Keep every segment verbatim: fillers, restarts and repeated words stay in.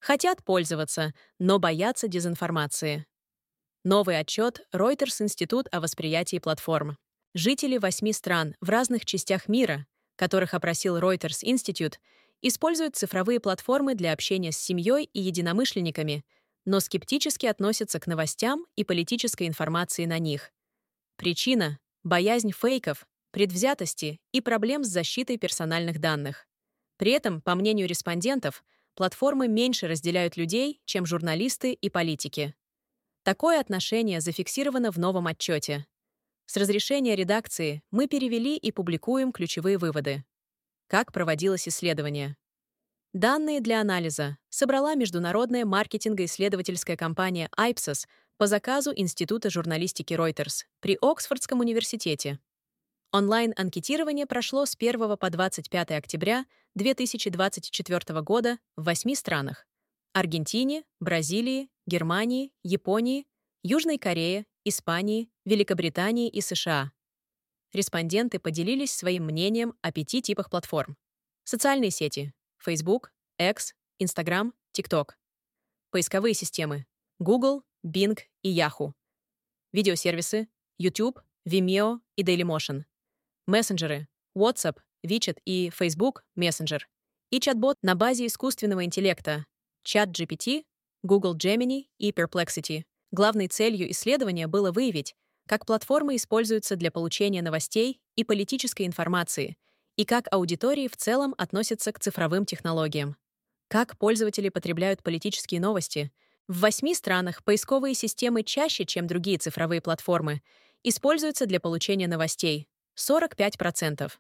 Хотят пользоваться, но боятся дезинформации. Новый отчет Reuters Институт о восприятии платформ. Жители восьми стран в разных частях мира, которых опросил Reuters Institute, используют цифровые платформы для общения с семьей и единомышленниками, но скептически относятся к новостям и политической информации на них. Причина — боязнь фейков, предвзятости и проблем с защитой персональных данных. При этом, по мнению респондентов, платформы меньше разделяют людей, чем журналисты и политики. Такое отношение зафиксировано в новом отчете. С разрешения редакции мы перевели и публикуем ключевые выводы. Как проводилось исследование? Данные для анализа собрала международная маркетинго-исследовательская компания Ipsos по заказу Института журналистики Reuters при Оксфордском университете. Онлайн-анкетирование прошло с первого по двадцать пятое октября две тысячи двадцать четвёртого года в восьми странах: Аргентине, Бразилии, Германии, Японии, Южной Корее, Испании, Великобритании и США. Респонденты поделились своим мнением о пяти типах платформ. Социальные сети — Facebook, X, Instagram, TikTok. Поисковые системы — Google, Bing и Yahoo. Видеосервисы — YouTube, Vimeo и Dailymotion. Мессенджеры — WhatsApp, WeChat и Facebook Messenger. И чат-бот на базе искусственного интеллекта — ChatGPT, Google Gemini и Perplexity. Главной целью исследования было выявить, как платформы используются для получения новостей и политической информации, и как аудитории в целом относятся к цифровым технологиям. Как пользователи потребляют политические новости? В восьми странах поисковые системы чаще, чем другие цифровые платформы, используются для получения новостей — сорок пять процентов.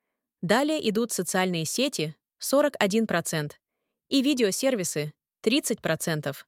Далее идут социальные сети — сорок один процент и видеосервисы — тридцать процентов.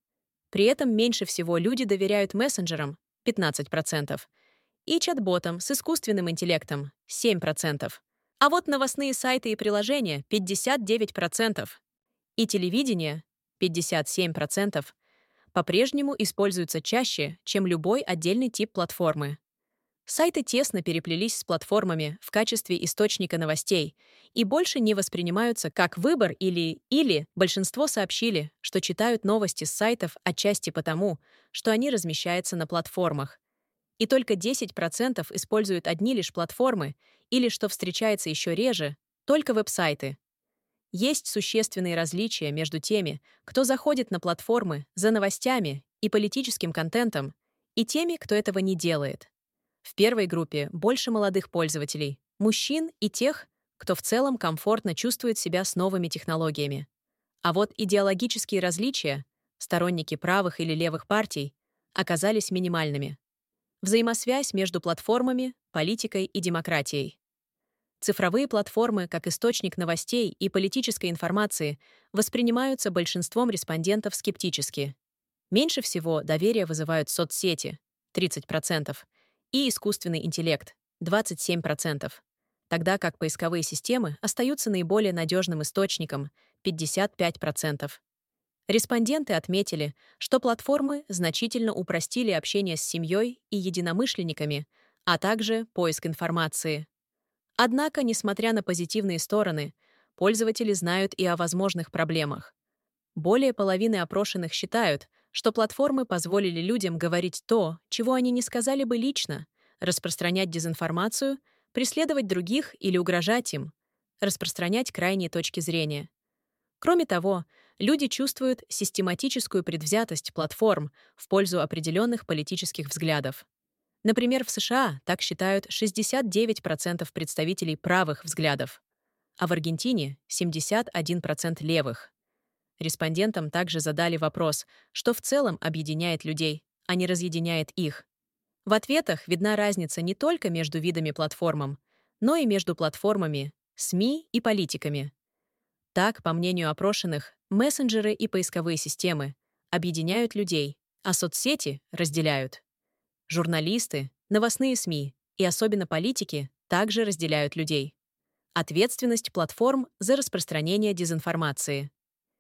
При этом меньше всего люди доверяют мессенджерам — пятнадцать процентов и чат-ботам с искусственным интеллектом — семь процентов. А вот новостные сайты и приложения — пятьдесят девять процентов и телевидение — пятьдесят семь процентов по-прежнему используются чаще, чем любой отдельный тип платформы. Сайты тесно переплелись с платформами в качестве источника новостей и больше не воспринимаются как выбор или или большинство сообщили, что читают новости с сайтов отчасти потому, что они размещаются на платформах. И только десять процентов используют одни лишь платформы или, что встречается еще реже, только веб-сайты. Есть существенные различия между теми, кто заходит на платформы за новостями и политическим контентом, и теми, кто этого не делает. В первой группе больше молодых пользователей, мужчин и тех, кто в целом комфортно чувствует себя с новыми технологиями. А вот идеологические различия, сторонники правых или левых партий, оказались минимальными. Взаимосвязь между платформами, политикой и демократией. Цифровые платформы как источник новостей и политической информации воспринимаются большинством респондентов скептически. Меньше всего доверия вызывают соцсети — тридцать процентов, и искусственный интеллект — двадцать семь процентов, тогда как поисковые системы остаются наиболее надежным источником — пятьдесят пять процентов. Респонденты отметили, что платформы значительно упростили общение с семьей и единомышленниками, а также поиск информации. Однако, несмотря на позитивные стороны, пользователи знают и о возможных проблемах. Более половины опрошенных считают, что платформы позволили людям говорить то, чего они не сказали бы лично, распространять дезинформацию, преследовать других или угрожать им, распространять крайние точки зрения. Кроме того, люди чувствуют систематическую предвзятость платформ в пользу определенных политических взглядов. Например, в США так считают шестьдесят девять процентов представителей правых взглядов, а в Аргентине — семьдесят один процент левых. Респондентам также задали вопрос, что в целом объединяет людей, а не разъединяет их. В ответах видна разница не только между видами платформ, но и между платформами, СМИ и политиками. Так, по мнению опрошенных, мессенджеры и поисковые системы объединяют людей, а соцсети разделяют. Журналисты, новостные СМИ и особенно политики также разделяют людей. Ответственность платформ за распространение дезинформации.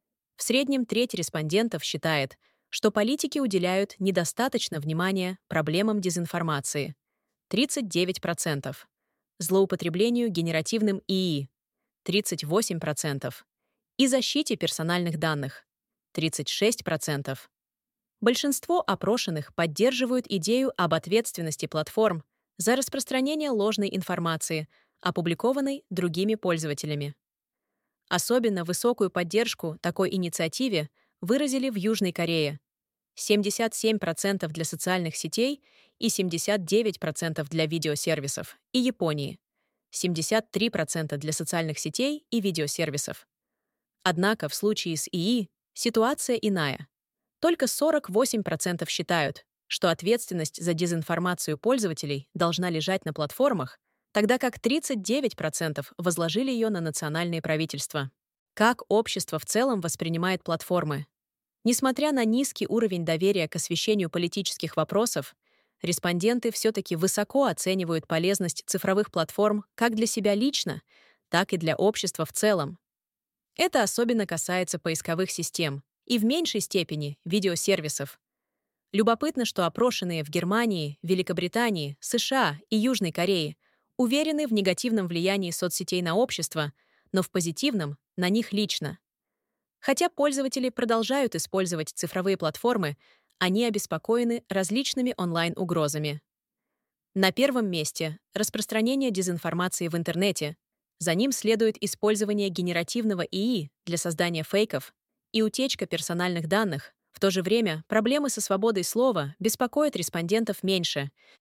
В среднем треть респондентов считает, что политики уделяют недостаточно внимания проблемам дезинформации — тридцать девять процентов, злоупотреблению генеративным ИИ — тридцать восемь процентов и защите персональных данных тридцать шесть процентов. Большинство опрошенных поддерживают идею об ответственности платформ за распространение ложной информации, опубликованной другими пользователями. Особенно высокую поддержку такой инициативе выразили в Южной Корее — семьдесят семь процентов для социальных сетей и семьдесят девять процентов для видеосервисов, и Японии — семьдесят три процента для социальных сетей и видеосервисов. Однако в случае с ИИ ситуация иная. Только сорок восемь процентов считают, что ответственность за дезинформацию пользователей должна лежать на платформах, тогда как тридцать девять процентов возложили ее на национальные правительства. Как общество в целом воспринимает платформы? Несмотря на низкий уровень доверия к освещению политических вопросов, респонденты все-таки высоко оценивают полезность цифровых платформ как для себя лично, так и для общества в целом. Это особенно касается поисковых систем и в меньшей степени видеосервисов. Любопытно, что опрошенные в Германии, Великобритании, США и Южной Корее уверены в негативном влиянии соцсетей на общество, но в позитивном — на них лично. Хотя пользователи продолжают использовать цифровые платформы, они обеспокоены различными онлайн-угрозами. На первом месте — распространение дезинформации в интернете. За ним следует использование генеративного ИИ для создания фейков и утечка персональных данных. В то же время проблемы со свободой слова беспокоят респондентов меньше.